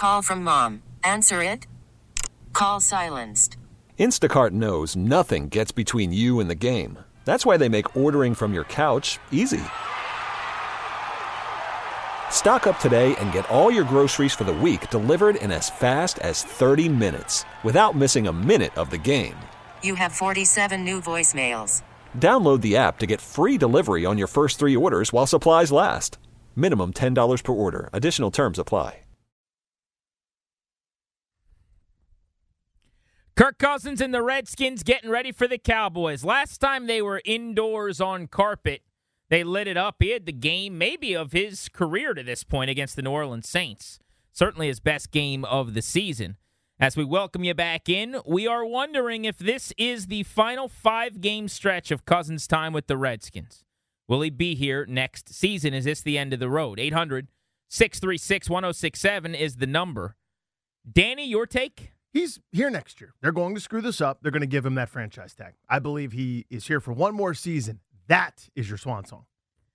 Call from mom. Answer it. Call silenced. Instacart knows nothing gets between you and the game. That's why they make ordering from your couch easy. Stock up today and get all your groceries for the week delivered in as fast as 30 minutes without missing a minute of the game. You have 47 new voicemails. Download the app to get free delivery on your first 3 orders while supplies last. Minimum $10 per order. Additional terms apply. Kirk Cousins and the Redskins getting ready for the Cowboys. Last time they were indoors on carpet, they lit it up. He had the game maybe of his career to this point against the New Orleans Saints. Certainly his best game of the season. As we welcome you back in, we are wondering if this is the final 5-game stretch of Cousins' time with the Redskins. Will he be here next season? Is this the end of the road? 800-636-1067 is the number. Danny, your take? He's here next year. They're going to screw this up. They're going to give him that franchise tag. I believe he is here for one more season. That is your swan song.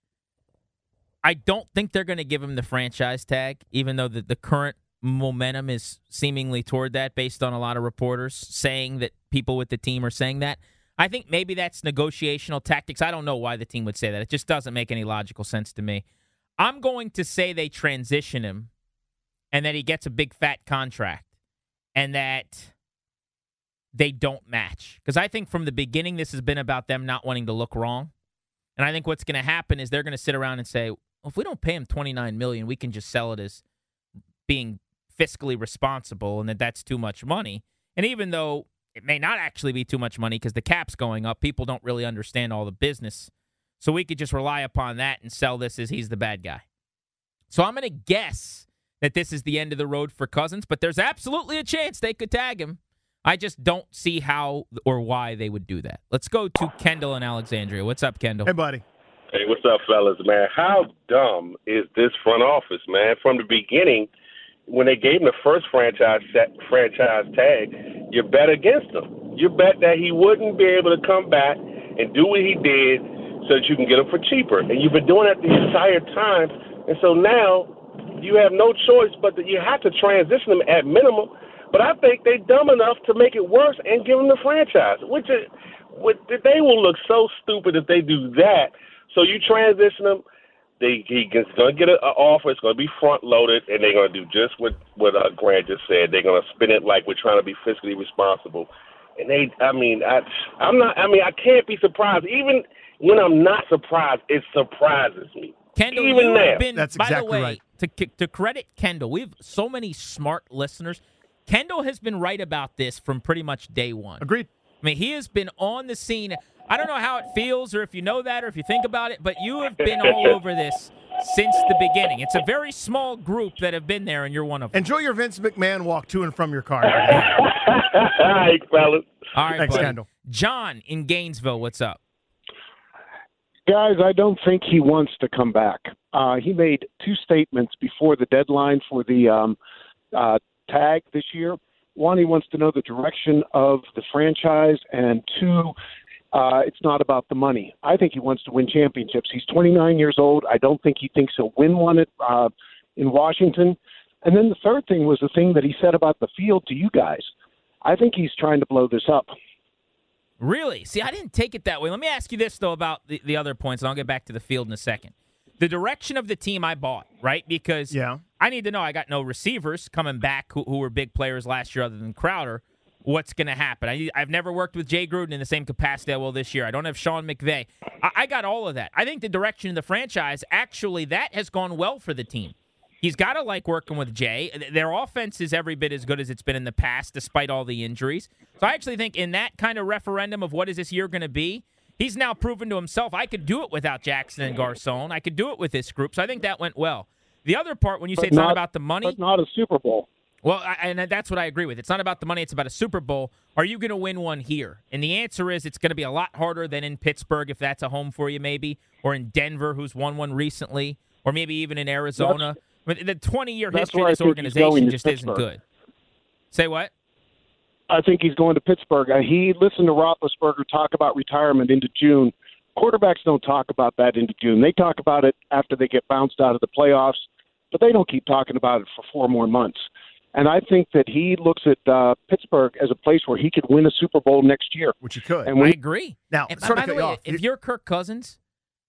I don't think they're going to give him the franchise tag, even though the current momentum is seemingly toward that based on a lot of reporters saying that people with the team are saying that. I think maybe that's negotiational tactics. I don't know why the team would say that. It just doesn't make any logical sense to me. I'm going to say they transition him and that he gets a big fat contract and that they don't match. Because I think from the beginning this has been about them not wanting to look wrong. And I think what's going to happen is they're going to sit around and say, well, if we don't pay him $29 million, we can just sell it as being fiscally responsible and that's too much money. And even though it may not actually be too much money because the cap's going up, people don't really understand all the business. So we could just rely upon that and sell this as he's the bad guy. So I'm going to guess that this is the end of the road for Cousins, but there's absolutely a chance they could tag him. I just don't see how or why they would do that. Let's go to Kendall in Alexandria. What's up, Kendall? Hey, buddy. Hey, what's up, fellas, man? How dumb is this front office, man? From the beginning, when they gave him the first franchise tag, you bet against him. You bet that he wouldn't be able to come back and do what he did so that you can get him for cheaper. And you've been doing that the entire time. And so now you have no choice but that you have to transition him at minimum. But I think they're dumb enough to make it worse and give him the franchise, they will look so stupid if they do that. So you transition him, he's going to get an offer. It's going to be front-loaded, and they're going to do just what Grant just said. They're going to spin it like we're trying to be fiscally responsible. And I can't be surprised. Even when I'm not surprised, it surprises me. Kendall, even you now. have been, That's by exactly the way, right. To credit Kendall, we have so many smart listeners. Kendall has been right about this from pretty much day one. Agreed. I mean, he has been on the scene. I don't know how it feels or if you know that or if you think about it, but you have been all over this since the beginning. It's a very small group that have been there, and you're one of them. Enjoy your Vince McMahon walk to and from your car. All right, fellas. All right, Thanks, buddy. Kendall. John in Gainesville, what's up? Guys, I don't think he wants to come back. He made 2 statements before the deadline for the tag this year. One, he wants to know the direction of the franchise, and 2, it's not about the money. I think he wants to win championships. He's 29 years old. I don't think he thinks he'll win one in Washington. And then the third thing was the thing that he said about the field to you guys. I think he's trying to blow this up. Really? See, I didn't take it that way. Let me ask you this, though, about the other points, and I'll get back to the field in a second. The direction of the team I bought, right? Because I need to know I got no receivers coming back who were big players last year other than Crowder. What's going to happen? I've never worked with Jay Gruden in the same capacity I will this year. I don't have Sean McVay. I got all of that. I think the direction of the franchise, actually, that has gone well for the team. He's got to like working with Jay. Their offense is every bit as good as it's been in the past, despite all the injuries. So I actually think in that kind of referendum of what is this year going to be, he's now proven to himself, I could do it without Jackson and Garcon. I could do it with this group. So I think that went well. The other part, when you say it's not about the money. But not a Super Bowl. Well, and that's what I agree with. It's not about the money. It's about a Super Bowl. Are you going to win one here? And the answer is it's going to be a lot harder than in Pittsburgh, if that's a home for you maybe, or in Denver, who's won one recently, or maybe even in Arizona. The 20-year history of this organization just isn't good. Say what? I think he's going to Pittsburgh. He listened to Roethlisberger talk about retirement into June. Quarterbacks don't talk about that into June. They talk about it after they get bounced out of the playoffs, but they don't keep talking about it for 4 more months. And I think that he looks at Pittsburgh as a place where he could win a Super Bowl next year. Which he could. And I agree. Now, and sorry by to the cut you way, off. if you're Kirk Cousins,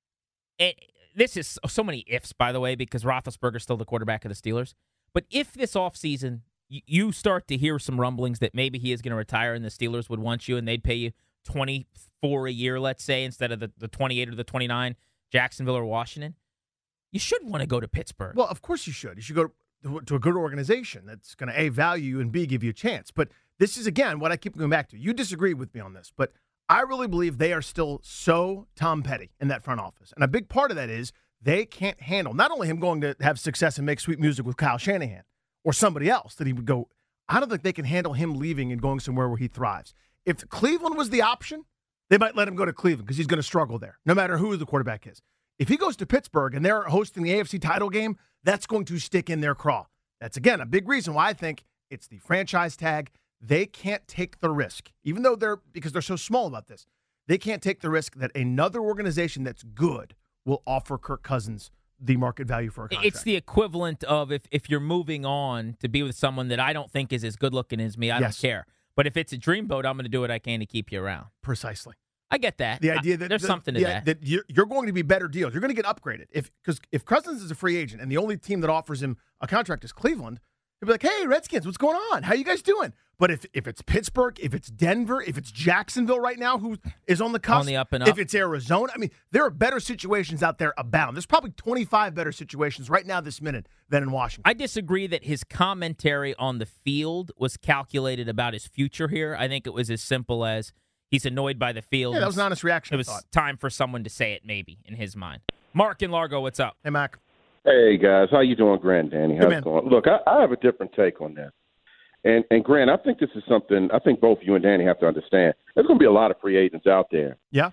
this is so many ifs, by the way, because Roethlisberger's still the quarterback of the Steelers. But if this offseason you start to hear some rumblings that maybe he is going to retire and the Steelers would want you and they'd pay you $24 a year, let's say, instead of the 28 or the 29, Jacksonville or Washington, you should want to go to Pittsburgh. Well, of course you should. You should go to a good organization that's going to, A, value you, and B, give you a chance. But this is, again, what I keep going back to. You disagree with me on this, but I really believe they are still so Tom Petty in that front office. And a big part of that is they can't handle not only him going to have success and make sweet music with Kyle Shanahan or somebody else that he would go, I don't think they can handle him leaving and going somewhere where he thrives. If Cleveland was the option, they might let him go to Cleveland because he's going to struggle there, no matter who the quarterback is. If he goes to Pittsburgh and they're hosting the AFC title game, that's going to stick in their craw. That's, again, a big reason why I think it's the franchise tag. They can't take the risk, even though because they're so small about this, they can't take the risk that another organization that's good will offer Kirk Cousins the market value for a contract. It's the equivalent of if you're moving on to be with someone that I don't think is as good looking as me, I don't care. But if it's a dreamboat, I'm going to do what I can to keep you around. Precisely. I get that. The idea that there's something to that. That you're going to be better deals. You're going to get upgraded. Because if Cousins is a free agent and the only team that offers him a contract is Cleveland, he'll be like, hey, Redskins, what's going on? How you guys doing? But if it's Pittsburgh, if it's Denver, if it's Jacksonville right now, who is on the cusp, on the up and up. If it's Arizona, I mean, there are better situations out there abound. There's probably 25 better situations right now this minute than in Washington. I disagree that his commentary on the field was calculated about his future here. I think it was as simple as he's annoyed by the field. Yeah, that was an honest reaction. It was time for someone to say it, maybe, in his mind. Mark in Largo, what's up? Hey, Mac. Hey, guys. How you doing, Grant, Danny? How's it going? Look, I have a different take on this. And Grant, I think this is something I think both you and Danny have to understand. There's going to be a lot of free agents out there. Yeah.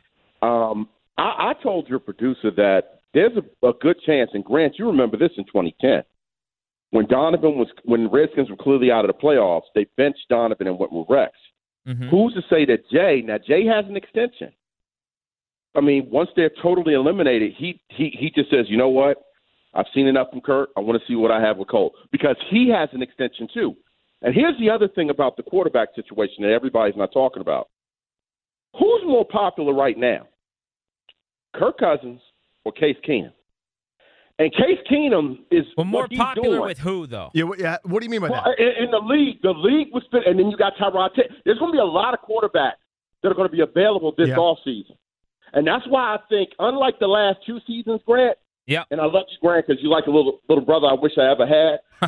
I told your producer that there's a good chance, and Grant, you remember this in 2010. When the Redskins were clearly out of the playoffs, they benched Donovan and went with Rex. Mm-hmm. Who's to say that Jay has an extension? I mean, once they're totally eliminated, he just says, you know what? I've seen enough from Kurt. I want to see what I have with Cole. Because he has an extension too. And here's the other thing about the quarterback situation that everybody's not talking about. Who's more popular right now? Kirk Cousins or Case Keenum? And Case Keenum is more popular doing. With who, though? Yeah. What do you mean by that? In the league was – and then you got Tyrod Taylor. There's going to be a lot of quarterbacks that are going to be available this offseason. And that's why I think, unlike the last two seasons, Grant, and I love you, Grant, because you like a little brother I wish I ever had,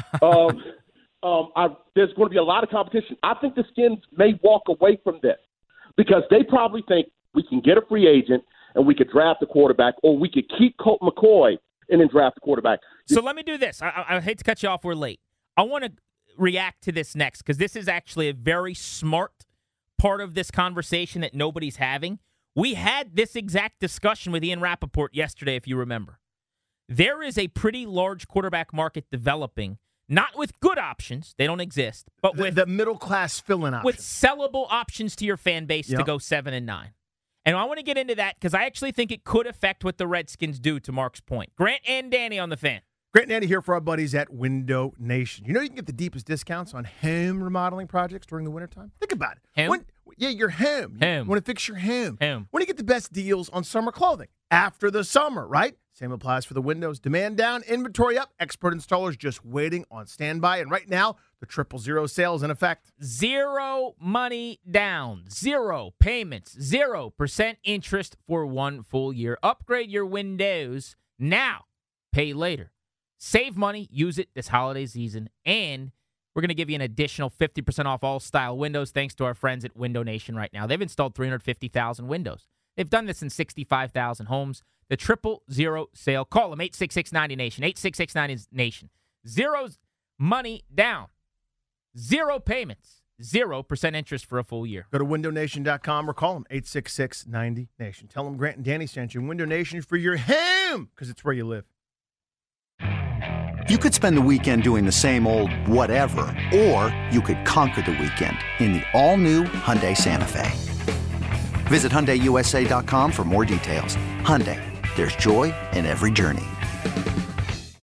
there's going to be a lot of competition. I think the Skins may walk away from this because they probably think we can get a free agent and we could draft a quarterback, or we could keep Colt McCoy and then draft a quarterback. So let me do this. I hate to cut you off. We're late. I want to react to this next because this is actually a very smart part of this conversation that nobody's having. We had this exact discussion with Ian Rappaport yesterday, if you remember. There is a pretty large quarterback market developing, not with good options. They don't exist. But with the middle-class fill-in options. With sellable options to your fan base to go 7-9. And I want to get into that because I actually think it could affect what the Redskins do, to Mark's point. Grant and Danny on the Fan. Grant and Danny here for our buddies at Window Nation. You know you can get the deepest discounts on home remodeling projects during the wintertime? Think about it. Home? Your home. You want to fix your home. Home. When you get the best deals on summer clothing after the summer, right? Same applies for the windows. Demand down, inventory up, expert installers just waiting on standby. And right now, the 000 sale is in effect. 0 money down, 0 payments, 0% interest for 1 full year. Upgrade your windows now. Pay later. Save money. Use it this holiday season. And we're going to give you an additional 50% off all style windows thanks to our friends at Window Nation right now. They've installed 350,000 windows. They've done this in 65,000 homes. The 000 sale. Call them, 866-90-NATION, 866-90-NATION. 0 money down. 0 payments. 0% interest for a full year. Go to windownation.com or call them 866-90-NATION. Tell them Grant and Danny sent you. Window Nation for your home, because it's where you live. You could spend the weekend doing the same old whatever, or you could conquer the weekend in the all-new Hyundai Santa Fe. Visit HyundaiUSA.com for more details. Hyundai, there's joy in every journey.